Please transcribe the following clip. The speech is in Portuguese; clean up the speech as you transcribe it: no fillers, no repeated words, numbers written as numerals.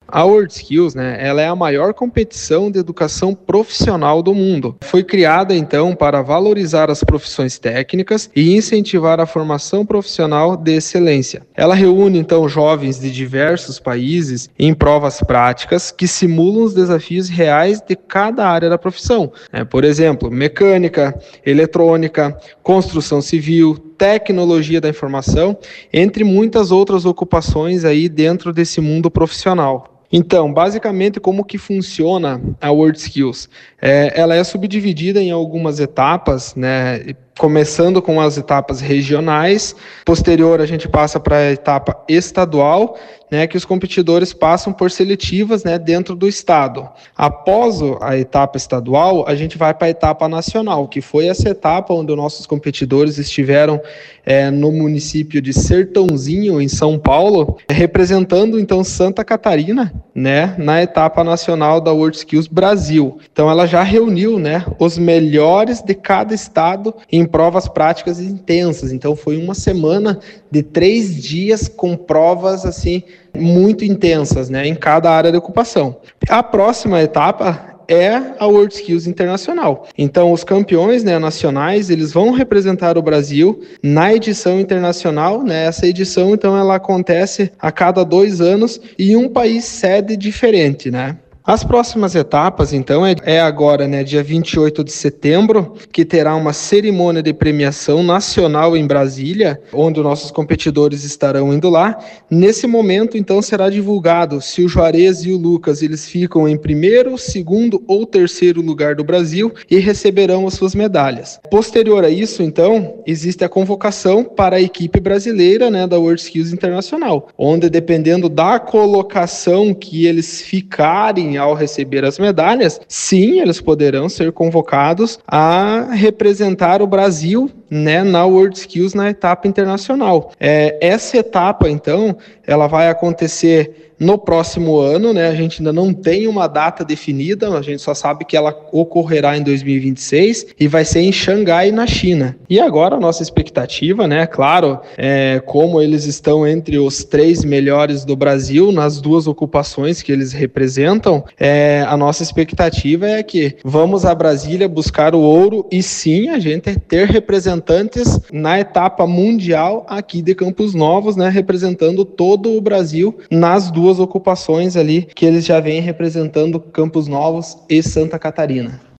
A WorldSkills, né, ela é a maior competição de educação profissional do mundo. Foi criada, então, para valorizar as profissões técnicas e incentivar a formação profissional de excelência. Ela reúne, então, jovens de diversos países em provas práticas que simulam os desafios reais de cada área da profissão. Por exemplo, mecânica, eletrônica, construção civil, tecnologia da informação, entre muitas outras ocupações aí dentro desse mundo profissional. Então, basicamente, como que funciona a WorldSkills? Ela é subdividida em algumas etapas, né? Começando com as etapas regionais, posterior a gente passa para a etapa estadual, né, que os competidores passam por seletivas, né, dentro do estado. Após a etapa estadual, a gente vai para a etapa nacional, que foi essa etapa onde os nossos competidores estiveram no município de Sertãozinho, em São Paulo, representando então Santa Catarina, né, na etapa nacional da WorldSkills Brasil. Então ela já reuniu, né, os melhores de cada estado em provas práticas intensas. Então foi uma semana de 3 dias com provas assim muito intensas, né, em cada área de ocupação. A próxima etapa é a WorldSkills Internacional. Então, os campeões, né, nacionais, eles vão representar o Brasil na edição internacional, né? Essa edição, então, ela acontece a cada 2 anos em um país sede diferente, né? As próximas etapas, então, é agora, né, dia 28 de setembro, que terá uma cerimônia de premiação nacional em Brasília, onde os nossos competidores estarão indo lá. Nesse momento, então, será divulgado se o Juarez e o Lucas eles ficam em primeiro, segundo ou terceiro lugar do Brasil e receberão as suas medalhas. Posterior a isso, então, existe a convocação para a equipe brasileira, né, da WorldSkills Internacional, onde, dependendo da colocação que eles ficarem ao receber as medalhas, sim, eles poderão ser convocados a representar o Brasil, né, na WorldSkills na etapa internacional. Essa etapa, então, ela vai acontecer no próximo ano, né? A gente ainda não tem uma data definida, a gente só sabe que ela ocorrerá em 2026 e vai ser em Xangai, na China. E agora a nossa expectativa, né? Claro, como eles estão entre os 3 melhores do Brasil nas 2 ocupações que eles representam, a nossa expectativa é que vamos a Brasília buscar o ouro e sim, a gente ter representantes na etapa mundial aqui de Campos Novos, né? Representando todo o Brasil nas 2 ocupações ali que eles já vêm representando Campos Novos e Santa Catarina.